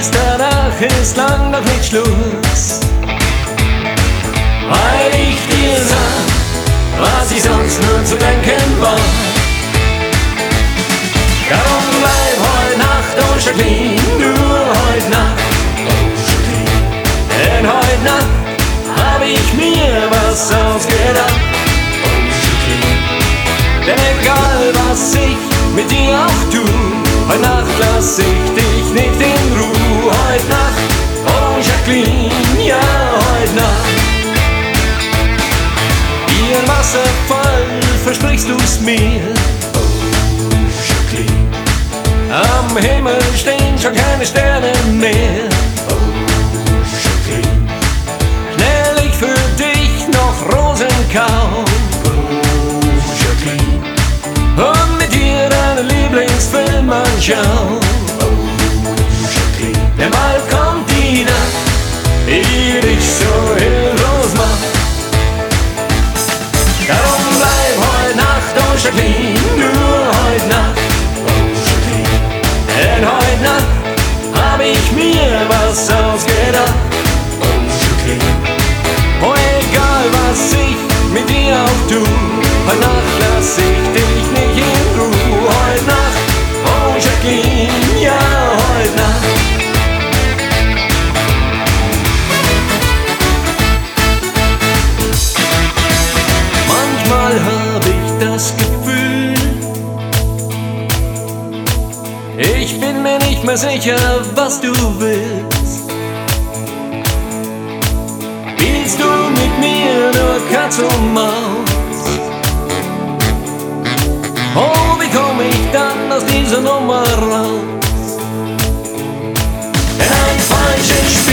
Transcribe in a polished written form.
weiß, danach ist lang noch nicht Schluss. Weil ich dir sag, was ich sonst nur zu denken war. Darum bleib heute Nacht, oh Jacqueline, nur heute Nacht, oh Jacqueline. Denn heute Nacht hab ich mir was ausgedacht, oh Jacqueline. Denn egal was ich mit dir auch tu, heute Nacht lass ich dich nicht in Ruhe. Heute Nacht, oh Jacqueline, ja heute Nacht. Wie ein Wasserfall versprichst du's mir, oh Jacqueline. Am Himmel stehen schon keine Sterne mehr, oh Jacqueline. Schnell ich für dich noch Rosen kauf, oh Jacqueline. Und mit dir deinen Lieblingsfilm anschauen, oh Jacqueline. Denn bald kommt die Nacht, die dich so hilflos macht. Darum bleib heute Nacht, oh Jacqueline, nur heute Nacht, oh Jacqueline. Denn heute Nacht hab ich mir was ausgedacht, oh Jacqueline. Oh, egal was ich mit dir auch tu, heute Nacht lass ich dich nicht in Ruhe. Heute Nacht, oh Jacqueline, ja heute Nacht. Manchmal hab ich das Gefühl, ich bin mir nicht mehr sicher, was du willst. Spielst du mit mir nur Katz und Maus? Oh, wie komm ich dann aus dieser Nummer raus? Denn ein falsches